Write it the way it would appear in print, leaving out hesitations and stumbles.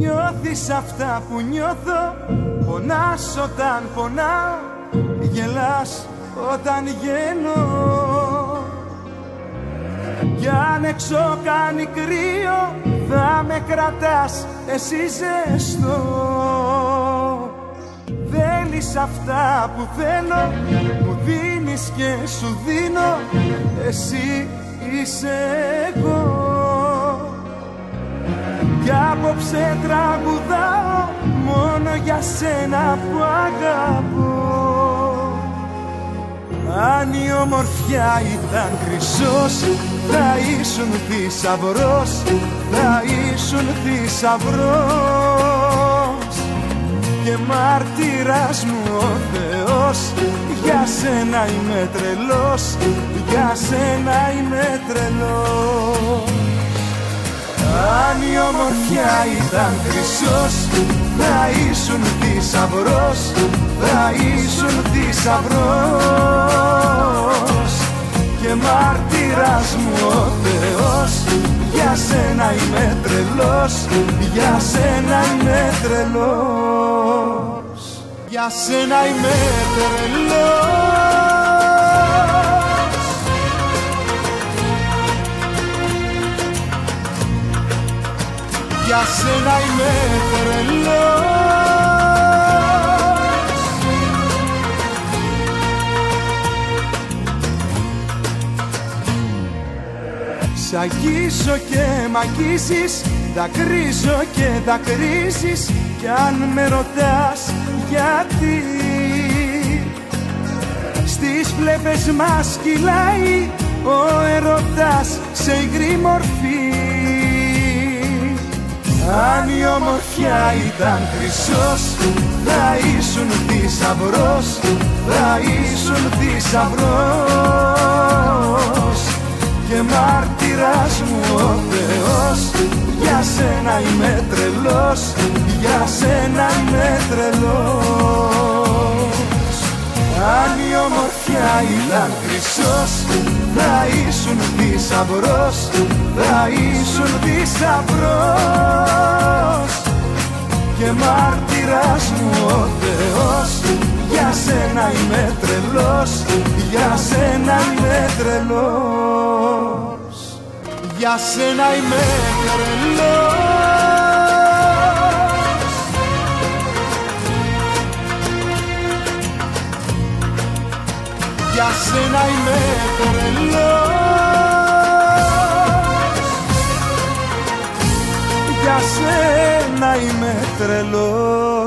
Νιώθεις αυτά που νιώθω, πονάς όταν πονάω, γελάς όταν γελώ. Κι αν έξω κάνει κρύο, θα με κρατάς εσύ ζεστό. Θέλεις αυτά που θέλω, μου δίνεις και σου δίνω, εσύ είσαι εγώ. Κι απόψε τραγουδάω μόνο για σένα που αγαπώ. Αν η ομορφιά ήταν χρυσός, θα ήσουν θησαυρός, θα ήσουν θησαυρός. Και μάρτυρας μου ο Θεός, για σένα είμαι τρελός, για σένα είμαι τρελός. Αν η ομορφιά ήταν χρυσός, θα ήσουν θησαυρός, θα ήσουν θησαυρός. Και μάρτυρας μου ο Θεός, για σένα είμαι τρελός, για σένα είμαι τρελός. Για σένα είμαι τρελός. Για σένα είμαι τρελός. Σ' αγγίσω και μ' αγγίζεις, δακρύζω και δακρύζεις. Κι αν με ρωτάς γιατί, στις φλέβες μας κυλάει ο ερωτάς σε υγρή μορφή. Αν η ομορφιά ήταν χρυσός, θα ήσουν θησαυρός, θα ήσουν θησαυρός. Και μάρτυρας μου ο Θεός, για σένα είμαι τρελός, για σένα είμαι τρελός. Αν η ομορφιά ήταν χρυσός, θα ήσουν θησαυρός, θα ήσουν θησαυρός. Και μάρτυρας μου ο Θεός, για σένα είμαι τρελός, για σένα είμαι τρελός. Για σένα είμαι τρελός. Για σένα είμαι τρελός. Για σένα είμαι τρελός.